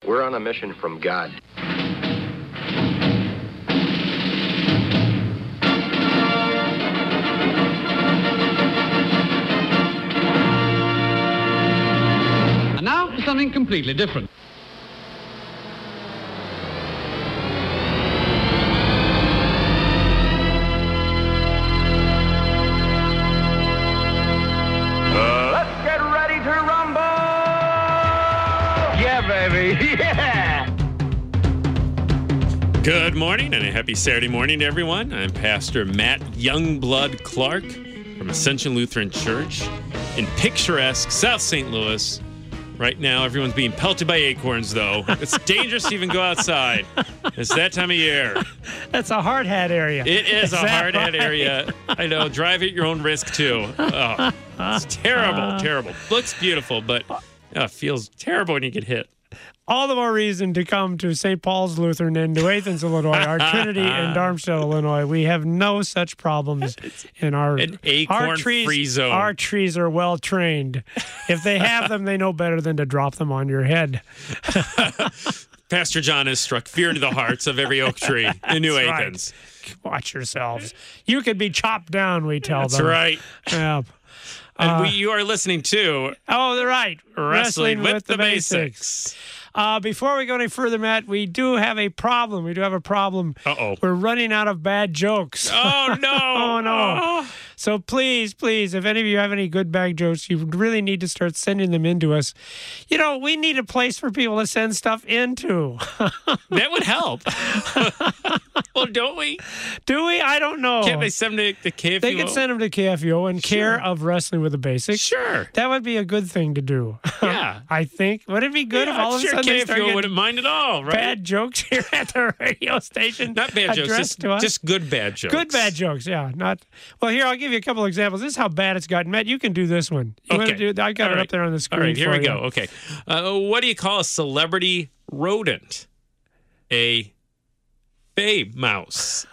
We're on a mission from God. And now for something completely different. Let's get ready to rumble! Yeah, baby, yeah! Good morning and a happy Saturday morning to everyone. I'm Pastor Matt Youngblood Clark from Ascension Lutheran Church in picturesque South St. Louis. Right now, everyone's being pelted by acorns, though. It's dangerous to even go outside. It's that time of year. That's a hard hat area. It is a hard hat area. I know. Drive at your own risk, too. Oh, it's terrible, terrible. Looks beautiful, but feels terrible when you get hit. All the more reason to come to St. Paul's Lutheran in New Athens, Illinois, our Trinity in Darmstadt, Illinois. We have no such problems in our acorn-free zone. Our trees are well trained. If they have them, they know better than to drop them on your head. Pastor John has struck fear into the hearts of every oak tree in New Athens. Right. Watch yourselves. You could be chopped down, we tell them. That's right. Yeah. And you are listening to... Oh, they're right. Wrestling with the Basics. Before we go any further, Matt, we do have a problem. Uh-oh. We're running out of bad jokes. Oh, no. Oh, no. So please, if any of you have any good bad jokes, you really need to start sending them in to us. You know, we need a place for people to send stuff into. That would help. Well, don't we? Do we? I don't know. Can't they send them to KFUO? They can send them to KFUO in care of Wrestling with the Basics. Sure. That would be a good thing to do. Yeah. I think. Would it be good if all of a sudden they start KFUO wouldn't mind at all, right? Bad jokes here at the radio station? Not bad jokes, just good bad jokes. Good bad jokes, yeah. Well, here, I'll give you a couple examples. This is how bad it's gotten. Matt, you can do this one. Okay. I got it up there on the screen. All right, here we go. Okay. What do you call a celebrity rodent? A Fey mouse.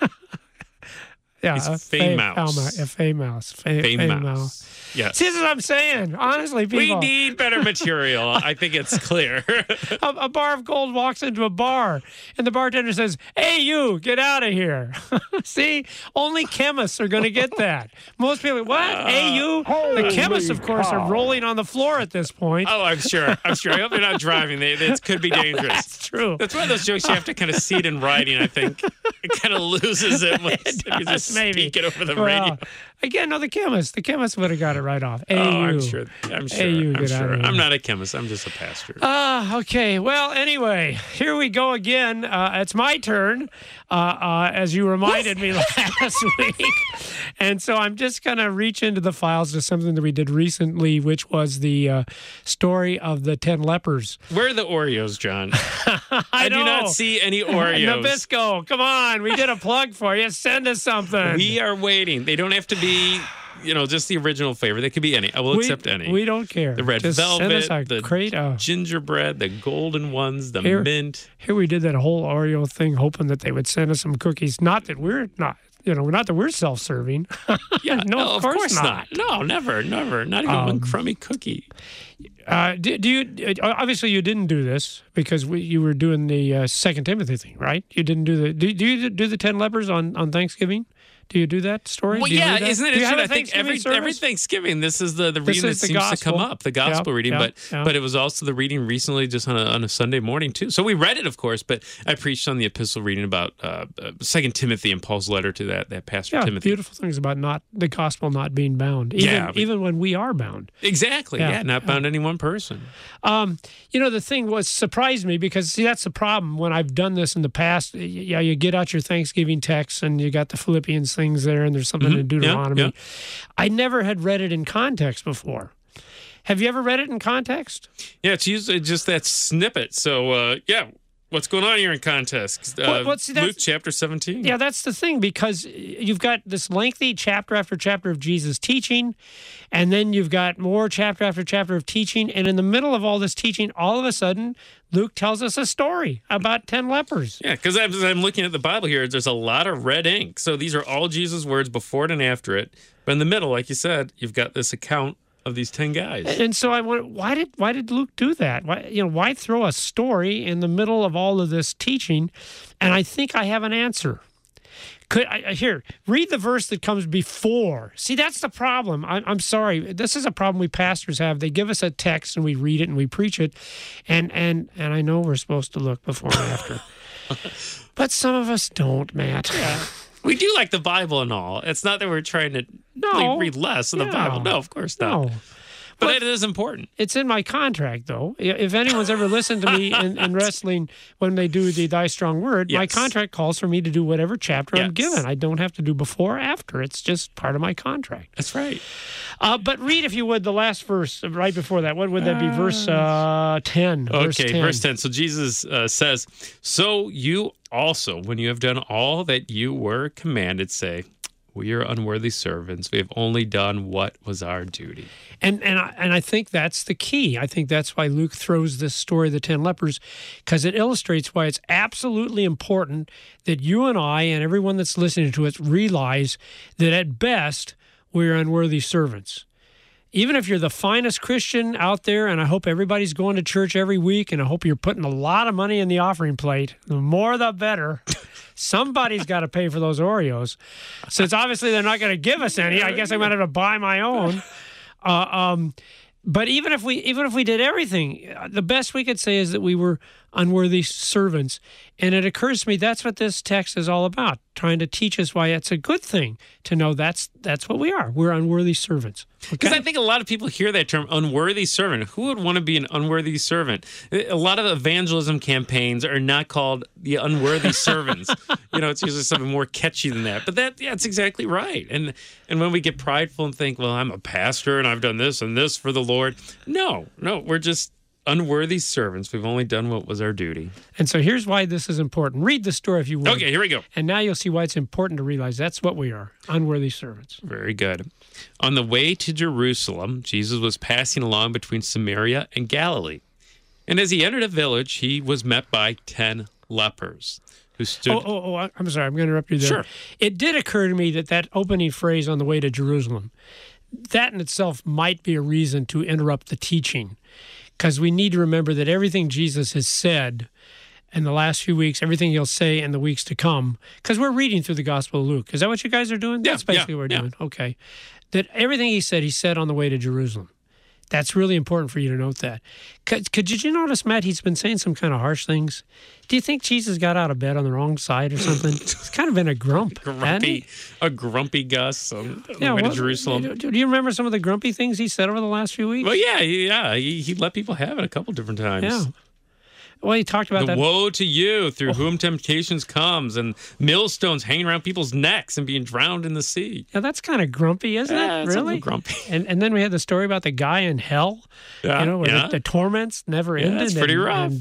Yeah, it's a Fey mouse. A Fey mouse. Fey mouse. Yes. See, this is what I'm saying. Honestly, people. We need better material. I think it's clear. A bar of gold walks into a bar, and the bartender says, "Hey, you, get out of here." See, only chemists are going to get that. Most people, what? Hey, you? The chemists, of course, are rolling on the floor at this point. Oh, I'm sure. I hope they're not driving. It could be dangerous. That's true. That's one of those jokes you have to kind of see it in writing, I think. It kind of loses it when you just speak it over the radio. Again, no, the chemist would have got it right off. I'm sure. I'm sure. I'm not a chemist. I'm just a pastor. Okay. Well, anyway, here we go again. It's my turn, as you reminded me last week. And so I'm just going to reach into the files to something that we did recently, which was the story of the 10 lepers. Where are the Oreos, John? I do not see any Oreos. Nabisco, come on. We did a plug for you. Send us something. We are waiting. They don't have to be, just the original flavor. They could be any. I will accept any. We don't care. The red velvet, the gingerbread, the golden ones, the mint. Here we did that whole Oreo thing, hoping that they would send us some cookies. Not that we're self-serving. Yeah, no, of course not. No, never. Not even one crummy cookie. Do you? Obviously, you didn't do this because you were doing the 2 Timothy thing, right? You didn't do the. Do you do the 10 lepers on Thanksgiving? Do you do that story? Well, yeah, isn't it interesting? I think every Thanksgiving, this is the reading that seems to come up, the gospel reading. But it was also the reading recently, just on a Sunday morning too. So we read it, of course, but I preached on the epistle reading about 2 Timothy and Paul's letter to that pastor Timothy. Beautiful things about the gospel not being bound, even when we are bound. Exactly. Not bound to any one person. The thing was surprised me because that's the problem when I've done this in the past. You get out your Thanksgiving text and you got the Philippians things there, and there's something in Deuteronomy. Yeah. I never had read it in context before. Have you ever read it in context? Yeah, it's usually just that snippet. So, what's going on here in context? Luke chapter 17. Yeah, that's the thing, because you've got this lengthy chapter after chapter of Jesus teaching, and then you've got more chapter after chapter of teaching, and in the middle of all this teaching, all of a sudden, Luke tells us a story about 10 lepers. Yeah, because as I'm looking at the Bible here, there's a lot of red ink. So these are all Jesus' words before it and after it. But in the middle, like you said, you've got this account of these 10 guys. And so I wonder, why did Luke do that? Why throw a story in the middle of all of this teaching? And I think I have an answer. Here, read the verse that comes before. See, that's the problem. I'm sorry. This is a problem we pastors have. They give us a text and we read it and we preach it. And I know we're supposed to look before and after. But some of us don't, Matt. Yeah. We do like the Bible and all. It's not that we're trying to read less of the Bible. No, of course not. No. But it is important. It's in my contract, though. If anyone's ever listened to me in wrestling when they do the Thy Strong Word, my contract calls for me to do whatever chapter I'm given. I don't have to do before or after. It's just part of my contract. That's right. But read, if you would, the last verse right before that. What would that be? Verse 10. Okay, verse 10. So Jesus says, "So you also, when you have done all that you were commanded, say, we are unworthy servants. We have only done what was our duty." And I think that's the key. I think that's why Luke throws this story of the 10 lepers, because it illustrates why it's absolutely important that you and I and everyone that's listening to it realize that at best we're unworthy servants. Even if you're the finest Christian out there, and I hope everybody's going to church every week, and I hope you're putting a lot of money in the offering plate, the more the better. Somebody's got to pay for those Oreos. Since obviously they're not going to give us any, I guess I'm going to have to buy my own. But even if we did everything, the best we could say is that we were unworthy servants. And it occurs to me that's what this text is all about, trying to teach us why it's a good thing to know that's what we are. We're unworthy servants. Because I think a lot of people hear that term, unworthy servant. Who would want to be an unworthy servant? A lot of evangelism campaigns are not called the unworthy servants. It's usually something more catchy than that. But that's exactly right. And when we get prideful and think, well, I'm a pastor and I've done this and this for the Lord. No, we're just unworthy servants. We've only done what was our duty. And so here's why this is important. Read the story if you will. Okay, here we go. And now you'll see why it's important to realize that's what we are, unworthy servants. Very good. On the way to Jerusalem, Jesus was passing along between Samaria and Galilee. And as he entered a village, he was met by 10 lepers who stood... I'm sorry. I'm going to interrupt you there. Sure. It did occur to me that opening phrase, on the way to Jerusalem, that in itself might be a reason to interrupt the teaching. Because we need to remember that everything Jesus has said in the last few weeks, everything he'll say in the weeks to come, because we're reading through the Gospel of Luke. Is that what you guys are doing? That's basically what we're doing. Okay. That everything he said on the way to Jerusalem. That's really important for you to note that. Did you notice, Matt, he's been saying some kind of harsh things? Do you think Jesus got out of bed on the wrong side or something? He's kind of been a grump. A grumpy Gus on the way to Jerusalem. Do you remember some of the grumpy things he said over the last few weeks? Well, he let people have it a couple different times. Yeah. Well, he talked about the woe to you through whom temptations comes, and millstones hanging around people's necks and being drowned in the sea. Yeah, that's kind of grumpy, isn't it? It's Really? a little grumpy. And then we had the story about the guy in hell. Where the torments never ended. That's pretty rough.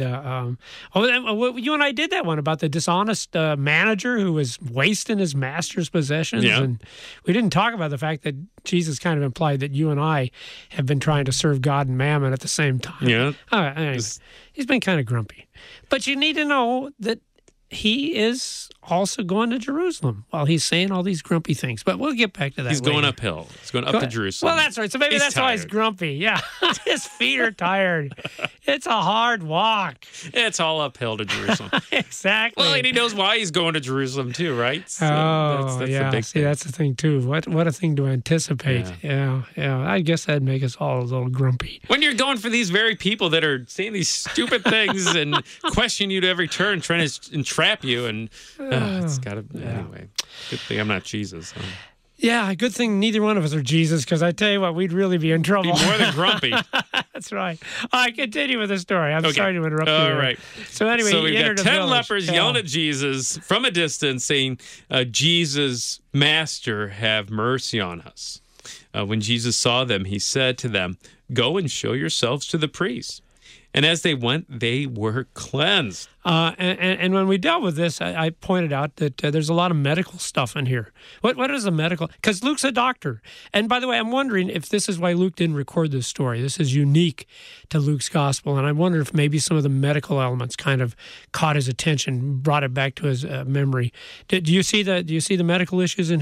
You and I did that one about the dishonest manager who was wasting his master's possessions. Yeah. And we didn't talk about the fact that Jesus kind of implied that you and I have been trying to serve God and mammon at the same time. Yeah. Anyways, he's been kind of grumpy. But you need to know that he is also going to Jerusalem while he's saying all these grumpy things. But we'll get back to that He's later. going uphill. He's going up to Jerusalem. Well, that's right. So maybe that's why he's grumpy. Yeah. His feet are tired. It's a hard walk. It's all uphill to Jerusalem. Exactly. Well, and he knows why he's going to Jerusalem too, right? So that's yeah. the big thing. That's the thing too. What a thing to anticipate. Yeah. I guess that'd make us all a little grumpy. When you're going for these very people that are saying these stupid things and questioning you to every turn, trying to entrap you, and it's got to anyway. Good thing I'm not Jesus. So. Yeah, good thing neither one of us are Jesus, because I tell you what, we'd really be in trouble. Be more than grumpy. That's right. All right, continue with the story. I'm sorry to interrupt you. All right. So anyway, we've got 10 lepers yelling at Jesus from a distance, saying, Jesus, Master, have mercy on us. When Jesus saw them, he said to them, go and show yourselves to the priests. And as they went, they were cleansed. And when we dealt with this, I pointed out that there's a lot of medical stuff in here. What is a medical? Because Luke's a doctor. And by the way, I'm wondering if this is why Luke didn't record this story. This is unique to Luke's gospel. And I wonder if maybe some of the medical elements kind of caught his attention, brought it back to his memory. Do you see the medical issues in here?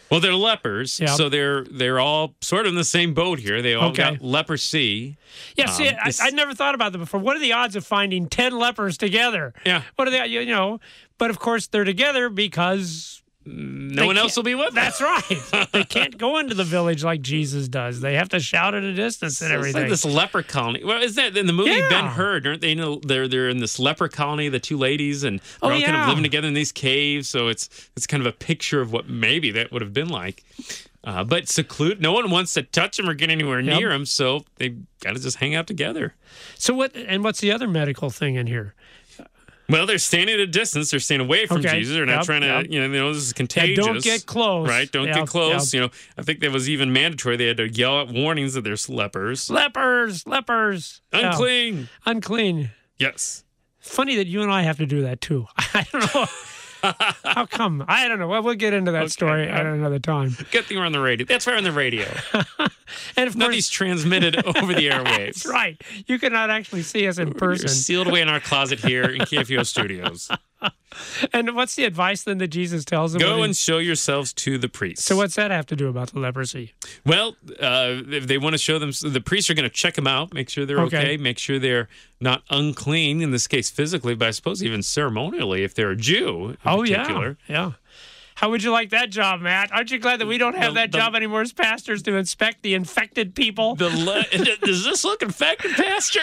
Well, they're lepers, Yeah. so they're all sort of in the same boat here. They all Okay. got leprosy. Yeah, see, I never thought about that before. What are the odds of finding 10 lepers together? Yeah. What are they, you know? But of course, they're together because No one else will be with them. that's right. They can't go into the village like Jesus does. They have to shout at a distance and It's everything. like this leper colony. Well, is that in the movie Yeah. Ben-Hur? Aren't they? They're in this leper colony, the two ladies, and they're all kind yeah. of living together in these caves. So it's kind of a picture of what maybe that would have been like. But secluded. No one wants to touch them or get anywhere near them, so they got to just hang out together. So what's the other medical thing in here? Well, they're standing at a distance. They're staying away from Okay. Jesus. They're not Yep, trying to, yep. you know, this is contagious. don't get close. Right? Don't Yep, get close. yep. You know, I think that was even mandatory. They had to yell out warnings that there's lepers. Lepers. Yeah. Unclean. Unclean. Yes. Funny that you and I have to do that too. I don't know. How come? I don't know. Well, we'll get into that story at another time. Good thing we're on the radio. That's why we're on the radio. And of None of course, these transmitted over the airwaves. that's right. You cannot actually see us in We're person. sealed away in our closet here in KFUO Studios. And what's the advice then that Jesus tells them? Go when and show yourselves to the priests. So what's that have to do about the leprosy? Well, if they want to show them, the priests are going to check them out, make sure they're Okay. okay, make sure they're not unclean, in this case physically, but I suppose even ceremonially if they're a Jew in particular. Yeah. How would you like that job, Matt? Aren't you glad that we don't have that job anymore as pastors to inspect the infected people? Does this look infected, Pastor?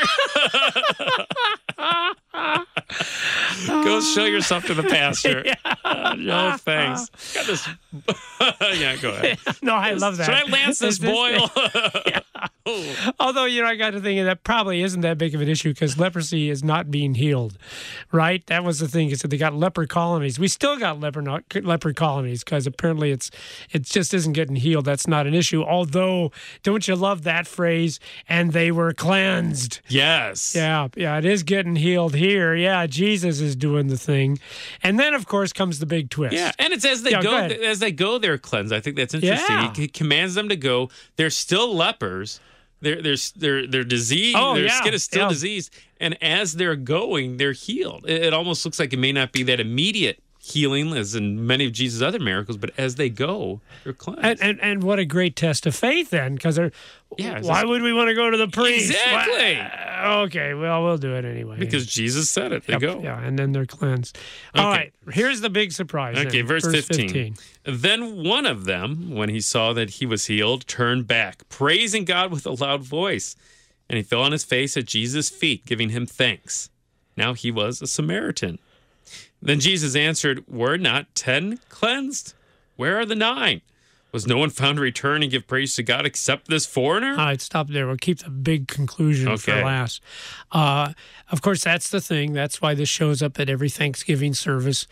Go show yourself to the pastor. No, thanks. Got this. Yeah, go ahead. No, I love that. Should I lance this boil? Although, I got to thinking that probably isn't that big of an issue because leprosy is not being healed, right? That was the thing, is that they got leper colonies. We still got leper colonies because apparently it just isn't getting healed. That's not an issue. Although, don't you love that phrase? And they were cleansed. Yes. Yeah, it is getting healed here. Yeah, Jesus is doing the thing. And then, of course, comes the big twist. Yeah, and it's as they Yeah, go go ahead. they're cleansed. I think that's interesting. Yeah. He commands them to go. They're still lepers. They're diseased. Oh, Their yeah, skin is still yeah. diseased. And as they're going, they're healed. It almost looks like it may not be that immediate healing as in many of Jesus' other miracles, but as they go, they're cleansed. And what a great test of faith then, because why would we want to go to the priest? Exactly. Okay, well, we'll do it anyway. Because Jesus said it. They go. Yeah, and then they're cleansed. All Okay. right, here's the big surprise. Okay, then. verse 15. Then one of them, when he saw that he was healed, turned back, praising God with a loud voice. And he fell on his face at Jesus' feet, giving him thanks. Now he was a Samaritan. Then Jesus answered, Were not 10 cleansed? Where are the 9? Was no one found to return and give praise to God except this foreigner? All right, stop there. We'll keep the big conclusion for Okay. last. Of course, that's the thing. That's why this shows up at every Thanksgiving service,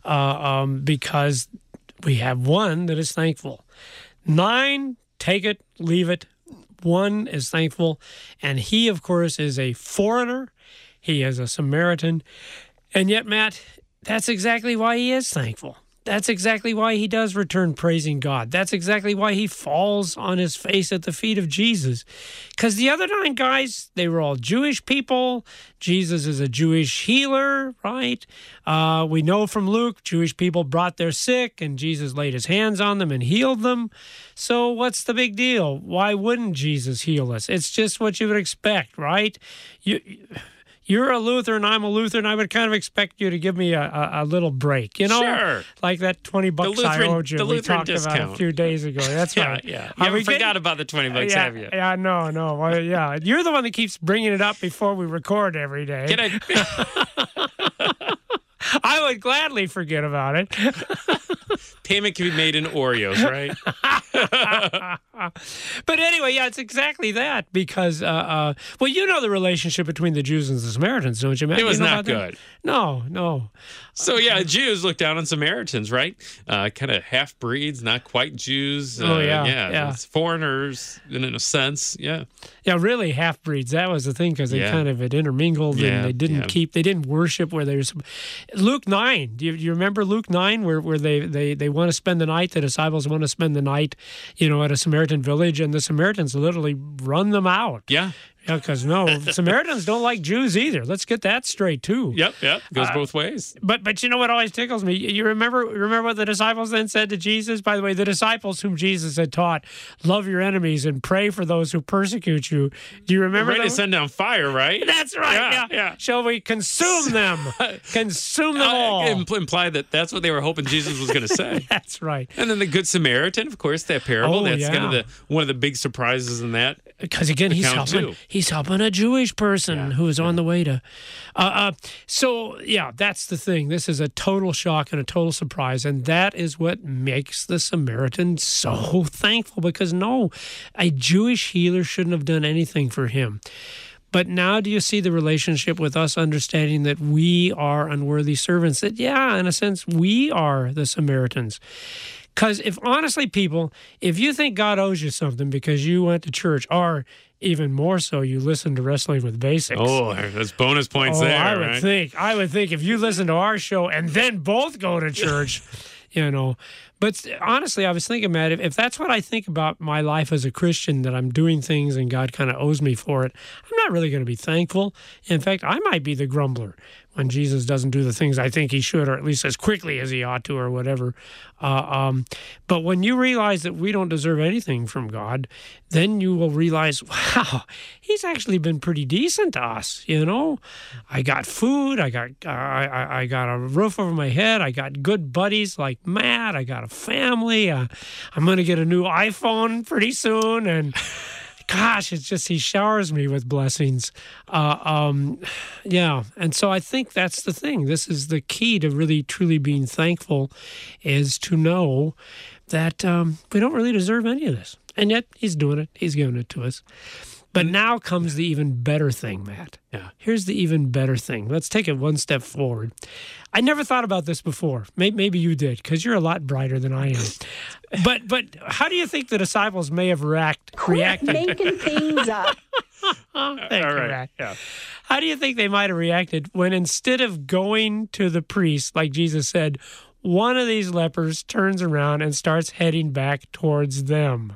because we have one that is thankful. 9, take it, leave it. 1 is thankful. And he, of course, is a foreigner. He is a Samaritan. And yet, Matt, that's exactly why he is thankful. That's exactly why he does return praising God. That's exactly why he falls on his face at the feet of Jesus. Because the other 9 guys, they were all Jewish people. Jesus is a Jewish healer, right? We know from Luke, Jewish people brought their sick and Jesus laid his hands on them and healed them. So what's the big deal? Why wouldn't Jesus heal us? It's just what you would expect, right? You're a Lutheran, I'm a Lutheran. I would kind of expect you to give me a little break, Sure. like that $20 I owed you the we Lutheran talked about discount. a few days ago. That's right. Yeah. Are You we haven't forgot getting- about the $20, yeah, have you? Yeah, no. Well, yeah, you're the one that keeps bringing it up before we record every day. Can I? I would gladly forget about it. Payment can be made in Oreos, right? But anyway, yeah, it's exactly that because, well, you know the relationship between the Jews and the Samaritans, don't you, Matt? It was You know not about that? good. No. So yeah, Jews look down on Samaritans, right? Kind of half breeds, not quite Jews. Yeah. It's foreigners in a sense. Yeah. Yeah, really half breeds. That was the thing because they Yeah. kind of had intermingled Yeah, and they didn't worship where they were. Luke 9. Do you remember Luke 9 where they want to spend the night? The disciples want to spend the night, at a Samaritan village, and the Samaritans literally run them out. Yeah. Because Samaritans don't like Jews either. Let's get that straight too. Yep. Goes both ways. But you know what always tickles me? You remember what the disciples then said to Jesus? By the way, the disciples whom Jesus had taught, love your enemies and pray for those who persecute you. Do you remember Ready to send down fire, right? That's right. Yeah. Shall we consume them? Consume them all. Imply that that's what they were hoping Jesus was going to say. That's right. And then the Good Samaritan, of course, that parable. That's kind of one of the big surprises in that. Because again, he's helping a Jewish person who is on the way to. So that's the thing. This is a total shock and a total surprise, and that is what makes the Samaritan so thankful. Because a Jewish healer shouldn't have done anything for him. But now do you see the relationship with us understanding that we are unworthy servants? That, in a sense, we are the Samaritans. Because if you think God owes you something because you went to church, or even more so, you listened to Wrestling with Basics. Oh, there's bonus points there, I would think if you listen to our show and then both go to church, But honestly, I was thinking, Matt, if that's what I think about my life as a Christian, that I'm doing things and God kind of owes me for it, I'm not really going to be thankful. In fact, I might be the grumbler when Jesus doesn't do the things I think he should, or at least as quickly as he ought to, or whatever. But when you realize that we don't deserve anything from God, then you will realize, wow, he's actually been pretty decent to us. I got food, I got a roof over my head, I got good buddies like Matt, I got a family. I'm going to get a new iPhone pretty soon, and gosh, it's just he showers me with blessings. And so I think that's the thing. This is the key to really, truly being thankful, is to know that we don't really deserve any of this. And yet he's doing it. He's giving it to us. But now comes the even better thing, Matt. Yeah. Here's the even better thing. Let's take it one step forward. I never thought about this before. Maybe you did, because you're a lot brighter than I am. But how do you think the disciples may have reacted? Quit making things up. Thank you, Matt. Yeah. How do you think they might have reacted when, instead of going to the priest, like Jesus said, one of these lepers turns around and starts heading back towards them?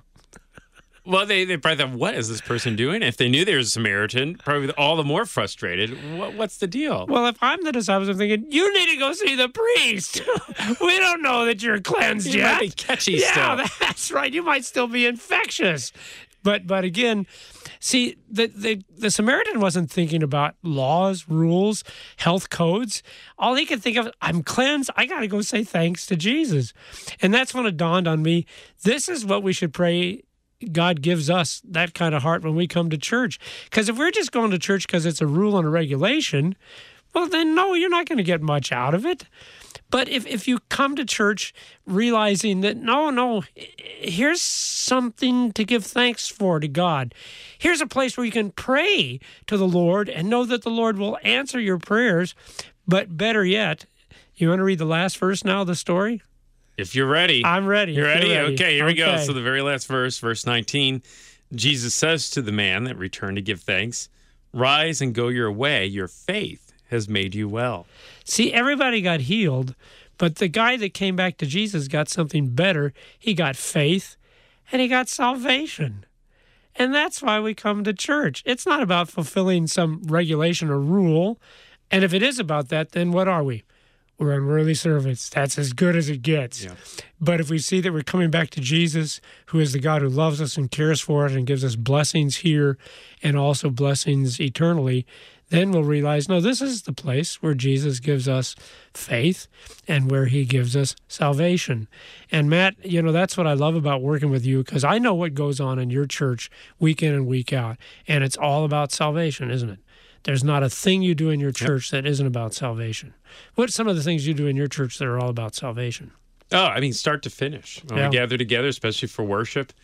Well, they probably thought, what is this person doing? If they knew they were a Samaritan, probably all the more frustrated. What's the deal? Well, if I'm the disciples, I'm thinking, you need to go see the priest. We don't know that you're cleansed yet. You might be catchy still. Yeah, that's right. You might still be infectious. But again, see, the Samaritan wasn't thinking about laws, rules, health codes. All he could think of, I'm cleansed. I got to go say thanks to Jesus. And that's when it dawned on me, this is what we should pray God gives us, that kind of heart when we come to church. Because if we're just going to church because it's a rule and a regulation, well, then no, you're not going to get much out of it. But if you come to church realizing that, no, here's something to give thanks for to God. Here's a place where you can pray to the Lord and know that the Lord will answer your prayers. But better yet, you want to read the last verse now of the story? If you're ready. I'm ready. You're ready? Okay, here we go. Okay. So the very last verse, verse 19, Jesus says to the man that returned to give thanks, rise and go your way. Your faith has made you well. See, everybody got healed, but the guy that came back to Jesus got something better. He got faith and he got salvation. And that's why we come to church. It's not about fulfilling some regulation or rule. And if it is about that, then what are we? We're unworthy servants. That's as good as it gets. Yeah. But if we see that we're coming back to Jesus, who is the God who loves us and cares for us and gives us blessings here and also blessings eternally, then we'll realize, no, this is the place where Jesus gives us faith and where he gives us salvation. And Matt, that's what I love about working with you, because I know what goes on in your church week in and week out, and it's all about salvation, isn't it? There's not a thing you do in your church that isn't about salvation. What are some of the things you do in your church that are all about salvation? Oh, I mean, start to finish. When we gather together, especially for worship,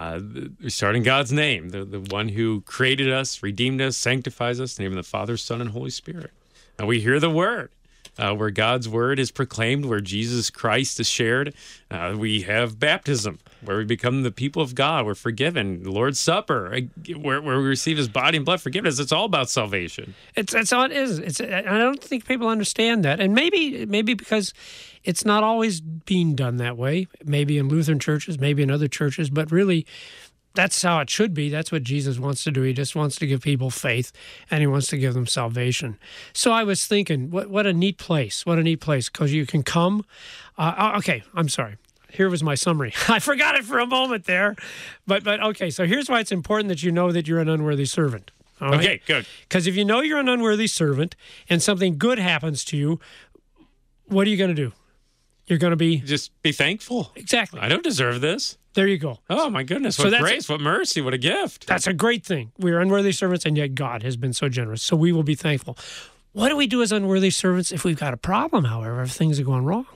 we start in God's name, the one who created us, redeemed us, sanctifies us, in the name of the Father, Son, and Holy Spirit. And we hear the word. Where God's word is proclaimed, where Jesus Christ is shared. We have baptism, where we become the people of God. We're forgiven. The Lord's Supper, where we receive his body and blood forgiveness. It's all about salvation. It's all it is. I don't think people understand that. And maybe because it's not always being done that way, maybe in Lutheran churches, maybe in other churches, but really That's how it should be. That's what Jesus wants to do. He just wants to give people faith, and he wants to give them salvation. So I was thinking, what a neat place. What a neat place, because you can come. Okay, I'm sorry. Here was my summary. I forgot it for a moment there. But okay, so here's why it's important that you know that you're an unworthy servant. All right? Okay, good. Because if you know you're an unworthy servant and something good happens to you, what are you going to do? You're going to be... Just be thankful. Exactly. I don't deserve this. There you go. Oh, my goodness. So What that's- grace, what mercy, what a gift. That's a great thing. We are unworthy servants, and yet God has been so generous. So we will be thankful. What do we do as unworthy servants if we've got a problem, however, if things are going wrong?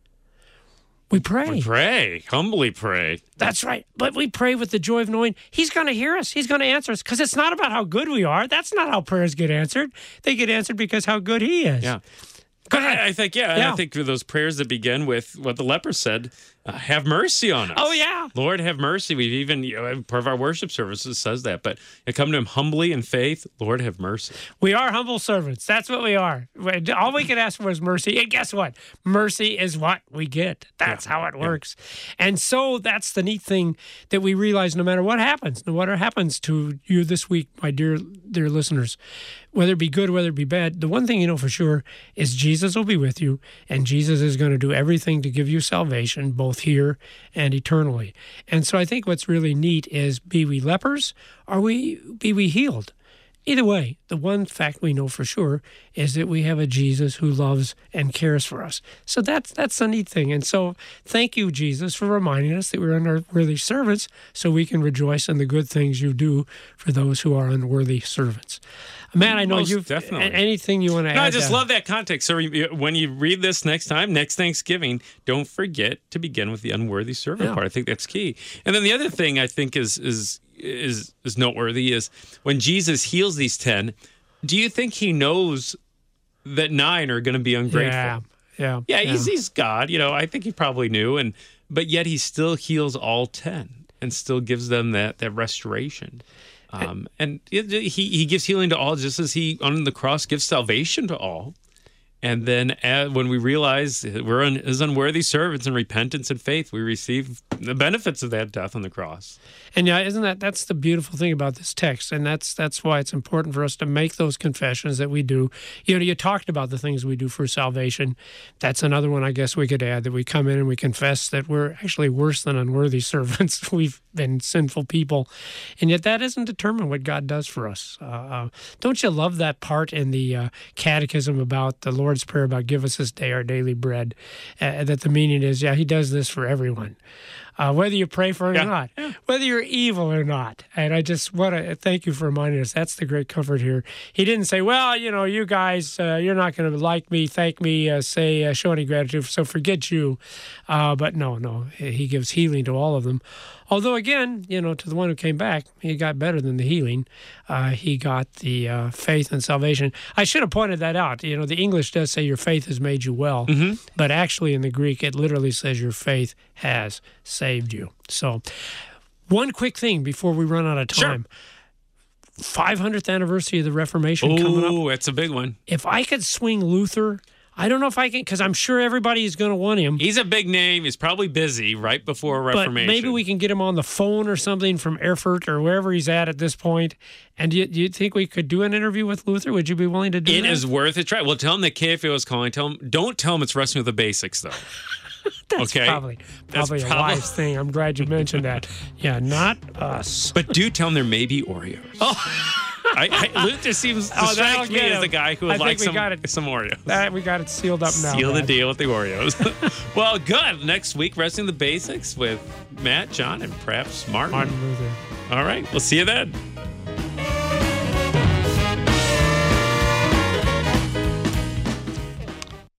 We pray. We pray. Humbly pray. That's right. But we pray with the joy of knowing he's going to hear us. He's going to answer us, because it's not about how good we are. That's not how prayers get answered. They get answered because how good he is. Yeah. Go ahead. I think, and I think those prayers that begin with what the leper said, have mercy on us. Oh, yeah. Lord, have mercy. We've even, part of our worship services says that, but come to him humbly in faith. Lord, have mercy. We are humble servants. That's what we are. All we can ask for is mercy. And guess what? Mercy is what we get. That's how it works. And so that's the neat thing that we realize no matter what happens, no matter what happens to you this week, my dear listeners, whether it be good, whether it be bad, the one thing you know for sure is Jesus will be with you, and Jesus is going to do everything to give you salvation, both here and eternally. And so I think what's really neat is, be we lepers or be we healed? Either way, the one fact we know for sure is that we have a Jesus who loves and cares for us. So that's the neat thing. And so thank you, Jesus, for reminding us that we're unworthy servants, so we can rejoice in the good things you do for those who are unworthy servants. Matt, I know Most you've definitely. anything you want to add. No, I just love that context. So when you read this next Thanksgiving, don't forget to begin with the unworthy servant part. I think that's key. And then the other thing I think is noteworthy is when Jesus heals these 10, do you think he knows that 9 are going to be ungrateful? Yeah. He's God. I think he probably knew, but yet he still heals all 10 and still gives them that restoration. And he gives healing to all, just as he on the cross gives salvation to all. And then when we realize we're as unworthy servants in repentance and faith, we receive the benefits of that death on the cross. And that's the beautiful thing about this text. And that's why it's important for us to make those confessions that we do. You talked about the things we do for salvation. That's another one I guess we could add, that we come in and we confess that we're actually worse than unworthy servants. We've been sinful people. And yet that doesn't determine what God does for us. Don't you love that part in the Catechism about the Lord's Prayer about give us this day our daily bread, that the meaning is, he does this for everyone. Whether you pray for it or not, whether you're evil or not. And I just want to thank you for reminding us. That's the great comfort here. He didn't say, well, you guys, you're not going to like me, thank me, show any gratitude, so forget you. But no, he gives healing to all of them. Although, again, to the one who came back, he got better than the healing. He got the faith and salvation. I should have pointed that out. The English does say your faith has made you well. Mm-hmm. But actually in the Greek, it literally says your faith has saved you. So one quick thing before we run out of time. Sure. 500th anniversary of the Reformation coming up. Oh, that's a big one. If I could swing Luther... I don't know if I can, because I'm sure everybody is going to want him. He's a big name. He's probably busy right before Reformation. But maybe we can get him on the phone or something from Erfurt or wherever he's at this point. And do you think we could do an interview with Luther? Would you be willing to do that? It is worth a try. Well, tell him that KFO is calling. Don't tell him it's Wrestling with the Basics, though. That's okay? probably a wise thing. I'm glad you mentioned that. Yeah, not us. But do tell him there may be Oreos. Oh. Luther seems to strike me as the guy who would like some Oreos. We got it sealed up now. Seal the deal with the Oreos. Well, good. Next week, Wrestling the Basics with Matt, John, and perhaps Martin Luther. All right. We'll see you then.